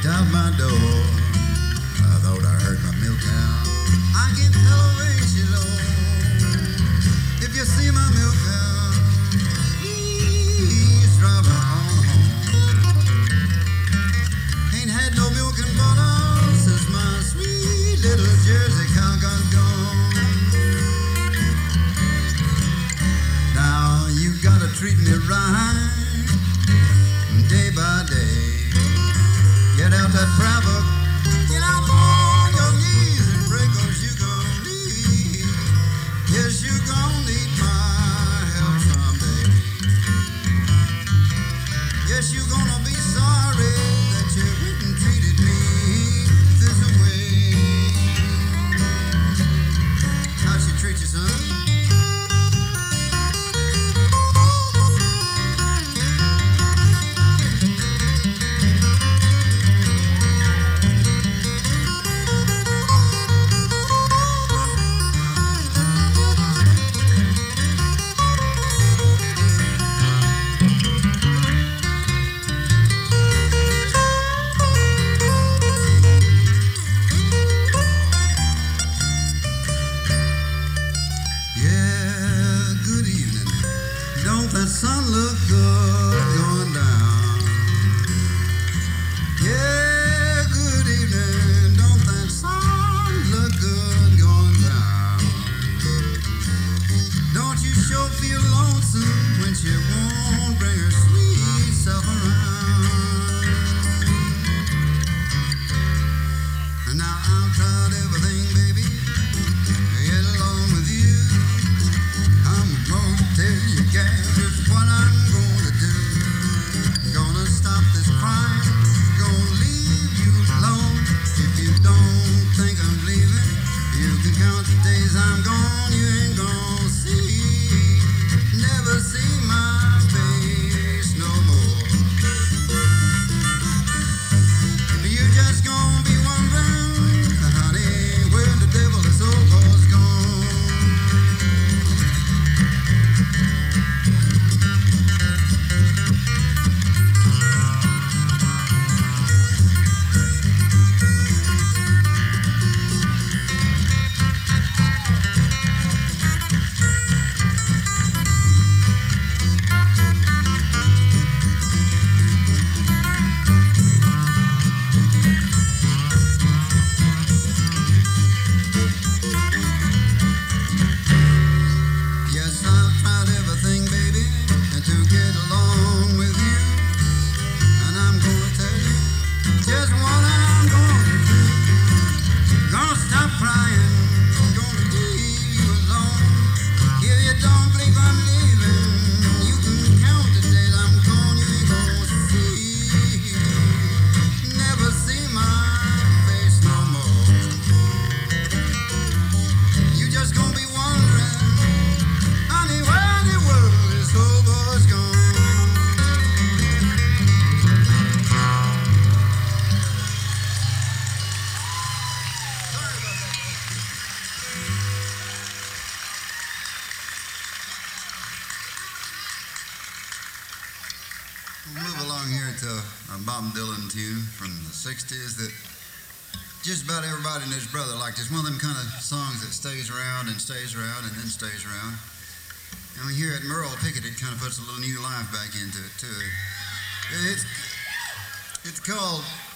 out my door. I thought I heard my milk cow. I can tell her way she low. If you see my milk cow, please drive her on home. Ain't had no milk and butter since my sweet little Jersey cow got gone. Now you gotta treat me right, day by day. Get out that bravo, get out on your knees and pray, 'cause you gon' need, yes, you gon' need my help someday. Yes, you gonna be sorry that you didn't treated me this way. How'd she treat you, son? Don't that sun look good going down? Yeah, good evening. Don't that sun look good going down? Don't you sure feel lonesome when she won't bring her sweet self around? And now I've tried everything, baby, to get along with you. I'm gonna tell you, gal, just what I'm gonna do. Gonna stop this crime, gonna leave you alone. If you don't think I'm leaving, you can count the days I'm gone. You ain't gonna see, never see my face no more. You're just gonna be wondering, honey, where the devil is old boy's gone. Yes, I've tried everything, baby, and to get along with you. And I'm gonna tell you just what I'm gonna do. Gonna stop crying, gonna leave you alone. If you don't believe I'm leaving, you can count the days I'm gone. You ain't gonna see, never see my face no more. You just gonna be wondering, honey, where in the world is old boy's gone? Sorry about that. We'll move along here to a Bob Dylan tune from the 60s that just about everybody and his brother liked. It's one of them kind of songs that stays around and stays around and then stays around. And we hear it, Merle Pickett, it kind of puts a little new life back into it too. It's called